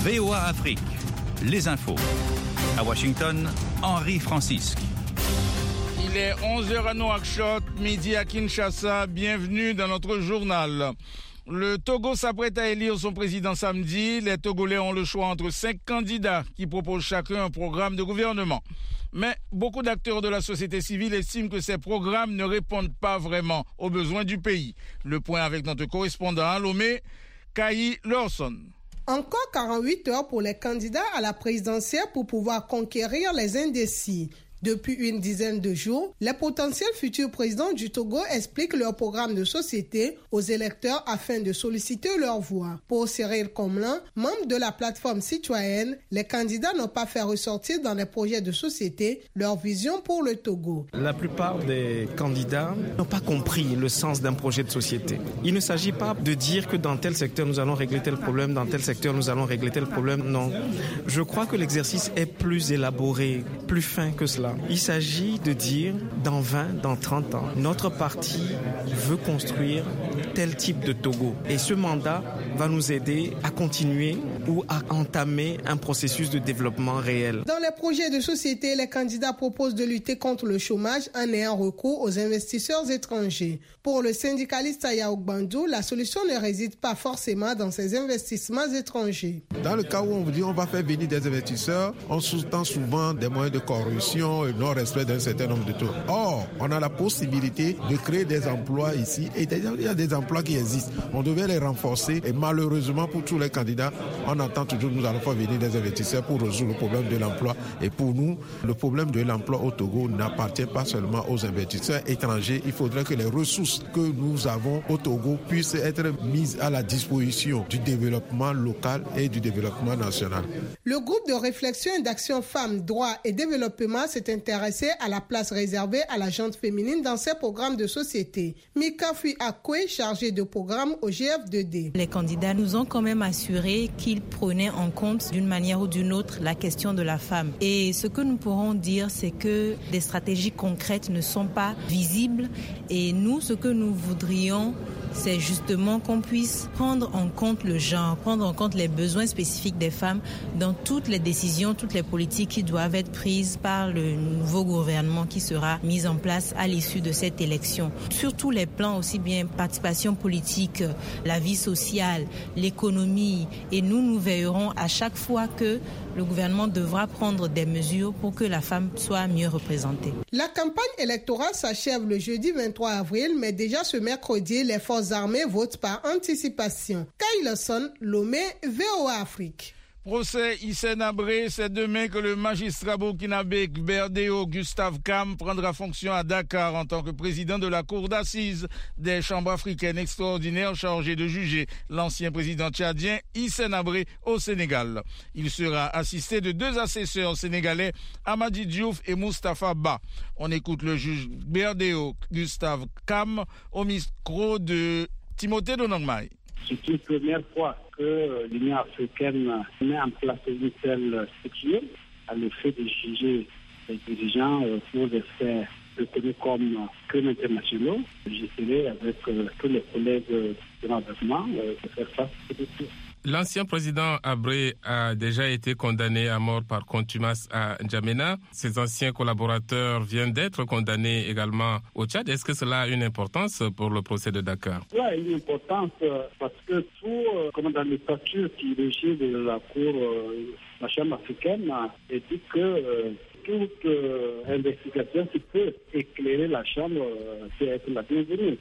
VOA Afrique, les infos. À Washington, Henri Francisque. Il est 11h à Nouakchott, midi à Kinshasa. Bienvenue dans notre journal. Le Togo s'apprête à élire son président samedi. Les Togolais ont le choix entre 5 candidats qui proposent chacun un programme de gouvernement. Mais beaucoup d'acteurs de la société civile estiment que ces programmes ne répondent pas vraiment aux besoins du pays. Le point avec notre correspondant à Lomé, Kayi Lawson. Encore 48 heures pour les candidats à la présidentielle pour pouvoir conquérir les indécis. Depuis une dizaine de jours, les potentiels futurs présidents du Togo expliquent leur programme de société aux électeurs afin de solliciter leur voix. Pour Cyril Comelin, membre de la plateforme citoyenne, les candidats n'ont pas fait ressortir dans les projets de société leur vision pour le Togo. La plupart des candidats n'ont pas compris le sens d'un projet de société. Il ne s'agit pas de dire que dans tel secteur nous allons régler tel problème, dans tel secteur nous allons régler tel problème. Non. Je crois que l'exercice est plus élaboré, plus fin que cela. Il s'agit de dire, dans 20, dans 30 ans, notre parti veut construire tel type de Togo. Et ce mandat va nous aider à continuer ou à entamer un processus de développement réel. Dans les projets de société, les candidats proposent de lutter contre le chômage en ayant recours aux investisseurs étrangers. Pour le syndicaliste Ayaouk Bandou, la solution ne réside pas forcément dans ces investissements étrangers. Dans le cas où on vous dit on va faire venir des investisseurs, on sous-tend souvent des moyens de corruption et non-respect d'un certain nombre de taux. Or, on a la possibilité de créer des emplois ici et il y a des emplois qui existent. On devait les renforcer et malheureusement pour tous les candidats, on entend toujours nous allons faire venir des investisseurs pour résoudre le problème de l'emploi. Et pour nous, le problème de l'emploi au Togo n'appartient pas seulement aux investisseurs étrangers. Il faudrait que les ressources que nous avons au Togo puissent être mises à la disposition du développement local et du développement national. Le groupe de réflexion et d'action femmes, droits et développement s'est intéressé à la place réservée à la gente féminine dans ces programmes de société. Mika Fui Akwe, chargée de programme au GF2D. Les candidats nous ont quand même assuré qu'ils prenaient en compte d'une manière ou d'une autre la question de la femme. Et ce que nous pourrons dire, c'est que des stratégies concrètes ne sont pas visibles. Et nous, ce que nous voudrions, c'est justement qu'on puisse prendre en compte le genre, prendre en compte les besoins spécifiques des femmes dans toutes les décisions, toutes les politiques qui doivent être prises par le nouveau gouvernement qui sera mis en place à l'issue de cette élection. Sur tous les plans, aussi bien participation politique, la vie sociale, l'économie. Et nous veillerons à chaque fois que le gouvernement devra prendre des mesures pour que la femme soit mieux représentée. La campagne électorale s'achève le jeudi 23 avril, mais déjà ce mercredi, les forces armées votent par anticipation. Kayi Lawson, Lomé, VOA Afrique. Procès Hissène Habré, c'est demain que le magistrat burkinabé Gberdéo Gustave Kam prendra fonction à Dakar en tant que président de la cour d'assises des chambres africaines extraordinaires chargées de juger l'ancien président tchadien Hissène Habré au Sénégal. Il sera assisté de 2 assesseurs sénégalais, Amadi Diouf et Moustapha Ba. On écoute le juge Gberdéo Gustave Kam au micro de Timothée Donangmaï. C'est une première fois que l'Union africaine met en place une telle structure à l'effet de juger les dirigeants pour les faire reconnus comme crimes internationaux. J'essaierai avec tous les collègues de l'environnement de faire face à ce défi. L'ancien président Habré a déjà été condamné à mort par contumace à N'Djamena. Ses anciens collaborateurs viennent d'être condamnés également au Tchad. Est-ce que cela a une importance pour le procès de Dakar? Oui, une importance parce que tout, comme dans les statuts qui régissent de la Cour, la Chambre africaine, est dit que toute investigation qui peut éclairer la Chambre peut être la bienvenue.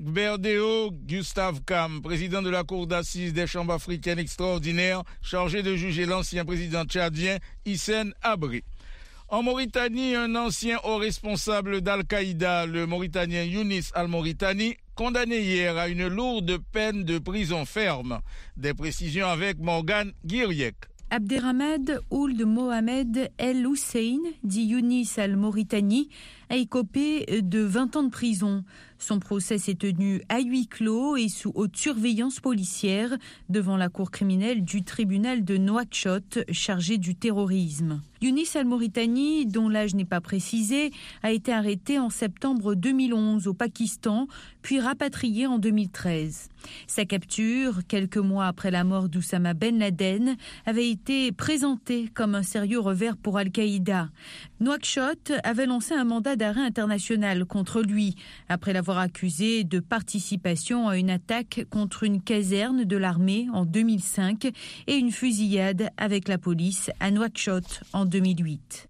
Gberdéo Gustave Kam, président de la cour d'assises des chambres africaines extraordinaires, chargé de juger l'ancien président tchadien Hissène Habré. En Mauritanie, un ancien haut responsable d'Al-Qaïda, le Mauritanien Younis Al-Mauritani, condamné hier à une lourde peine de prison ferme. Des précisions avec Morgane Guiriec. Abderrahmad Ould Mohamed El Hussein, dit Younis Al-Mauritani, a écopé de 20 ans de prison. Son procès s'est tenu à huis clos et sous haute surveillance policière devant la cour criminelle du tribunal de Nouakchott chargé du terrorisme. Younis Al-Mauritani, dont l'âge n'est pas précisé, a été arrêté en septembre 2011 au Pakistan, puis rapatrié en 2013. Sa capture, quelques mois après la mort d'Oussama Ben Laden, avait été présentée comme un sérieux revers pour Al-Qaïda. Nouakchott avait lancé un mandat d'arrêt international contre lui, après l'avoir accusé de participation à une attaque contre une caserne de l'armée en 2005 et une fusillade avec la police à Nouakchott en 2008.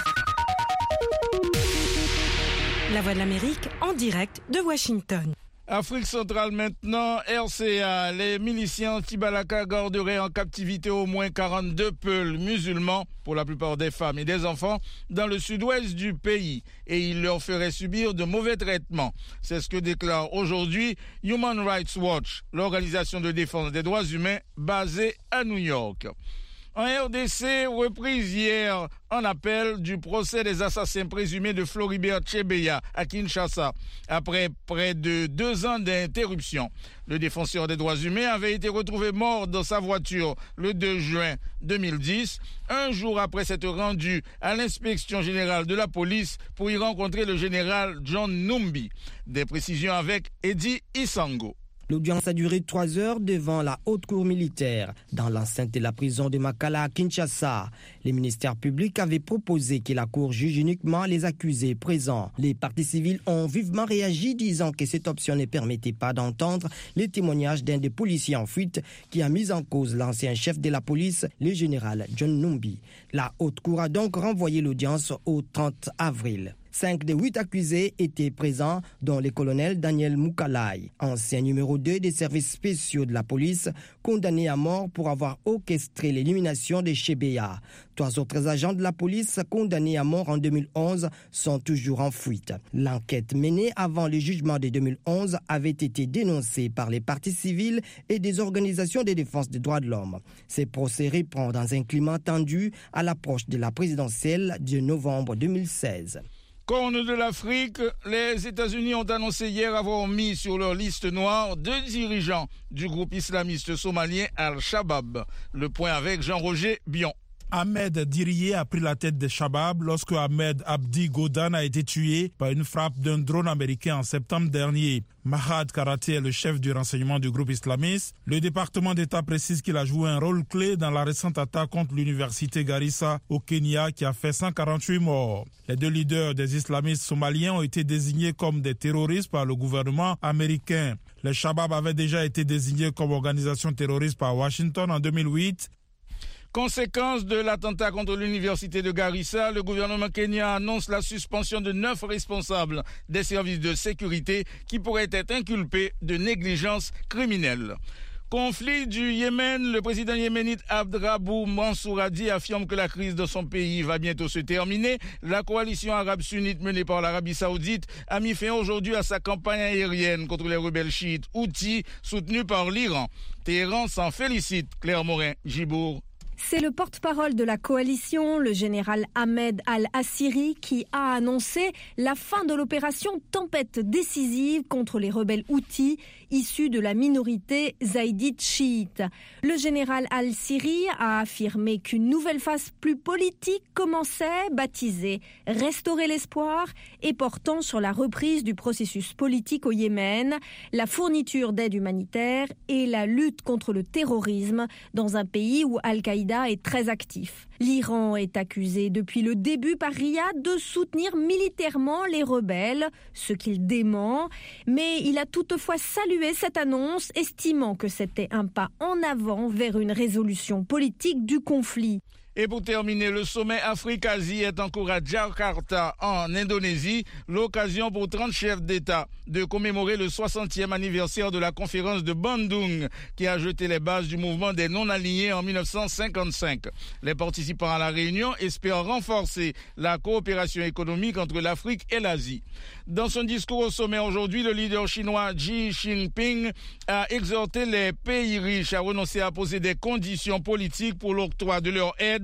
La Voix de l'Amérique en direct de Washington. Afrique centrale maintenant, RCA, les miliciens anti-Balaka garderaient en captivité au moins 42 peuls musulmans, pour la plupart des femmes et des enfants, dans le sud-ouest du pays, et ils leur feraient subir de mauvais traitements. C'est ce que déclare aujourd'hui Human Rights Watch, l'organisation de défense des droits humains basée à New York. En RDC, reprise hier en appel du procès des assassins présumés de Floribert Chebeya à Kinshasa, après près de 2 ans d'interruption. Le défenseur des droits humains avait été retrouvé mort dans sa voiture le 2 juin 2010, un jour après s'être rendu à l'inspection générale de la police pour y rencontrer le général John Numbi. Des précisions avec Eddie Isango. L'audience a duré 3 heures devant la haute cour militaire, dans l'enceinte de la prison de Makala à Kinshasa. Les ministères publics avaient proposé que la cour juge uniquement les accusés présents. Les parties civiles ont vivement réagi, disant que cette option ne permettait pas d'entendre les témoignages d'un des policiers en fuite qui a mis en cause l'ancien chef de la police, le général John Numbi. La haute cour a donc renvoyé l'audience au 30 avril. 5 des 8 accusés étaient présents, dont le colonel Daniel Moukalai, ancien numéro 2 des services spéciaux de la police, condamné à mort pour avoir orchestré l'élimination de Chebeya. 3 autres agents de la police condamnés à mort en 2011 sont toujours en fuite. L'enquête menée avant le jugement de 2011 avait été dénoncée par les partis civils et des organisations de défense des droits de l'homme. Ces procès reprend dans un climat tendu à l'approche de la présidentielle de novembre 2016. Corne de l'Afrique, les États-Unis ont annoncé hier avoir mis sur leur liste noire 2 dirigeants du groupe islamiste somalien Al-Shabaab. Le point avec Jean-Roger Bion. Ahmed Diriye a pris la tête des Shabab lorsque Ahmed Abdi Godan a été tué par une frappe d'un drone américain en septembre dernier. Mahad Karate est le chef du renseignement du groupe islamiste. Le département d'État précise qu'il a joué un rôle clé dans la récente attaque contre l'université Garissa au Kenya qui a fait 148 morts. Les 2 leaders des islamistes somaliens ont été désignés comme des terroristes par le gouvernement américain. Les Shabab avaient déjà été désignés comme organisation terroriste par Washington en 2008. Conséquence de l'attentat contre l'université de Garissa, le gouvernement kenyan annonce la suspension de 9 responsables des services de sécurité qui pourraient être inculpés de négligence criminelle. Conflit du Yémen, le président yéménite Abdrabou Mansour Hadi affirme que la crise de son pays va bientôt se terminer. La coalition arabe sunnite menée par l'Arabie Saoudite a mis fin aujourd'hui à sa campagne aérienne contre les rebelles chiites Houthis soutenus par l'Iran. Téhéran s'en félicite. Claire Morin-Gibour. C'est le porte-parole de la coalition, le général Ahmed Al-Assiri, qui a annoncé la fin de l'opération Tempête décisive contre les rebelles Houthis, issus de la minorité zaïdite chiite. Le général Al-Assiri a affirmé qu'une nouvelle phase plus politique commençait, baptisée « Restaurer l'espoir » et portant sur la reprise du processus politique au Yémen, la fourniture d'aide humanitaire et la lutte contre le terrorisme dans un pays où Al-Qaïda est très actif. L'Iran est accusé depuis le début par Riyad de soutenir militairement les rebelles, ce qu'il dément, mais il a toutefois salué cette annonce, estimant que c'était un pas en avant vers une résolution politique du conflit. Et pour terminer, le sommet Afrique-Asie est en cours à Jakarta, en Indonésie. L'occasion pour 30 chefs d'État de commémorer le 60e anniversaire de la conférence de Bandung, qui a jeté les bases du mouvement des non-alignés en 1955. Les participants à la réunion espèrent renforcer la coopération économique entre l'Afrique et l'Asie. Dans son discours au sommet aujourd'hui, le leader chinois Xi Jinping a exhorté les pays riches à renoncer à poser des conditions politiques pour l'octroi de leur aide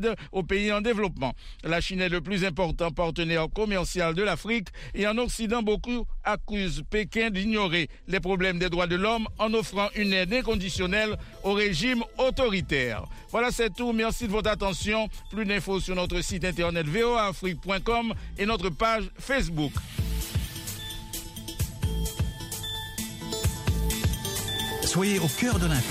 d'aide aux pays en développement. La Chine est le plus important partenaire commercial de l'Afrique et en Occident, beaucoup accusent Pékin d'ignorer les problèmes des droits de l'homme en offrant une aide inconditionnelle au régime autoritaire. Voilà, c'est tout. Merci de votre attention. Plus d'infos sur notre site internet voaafrique.com et notre page Facebook. Soyez au cœur de l'info.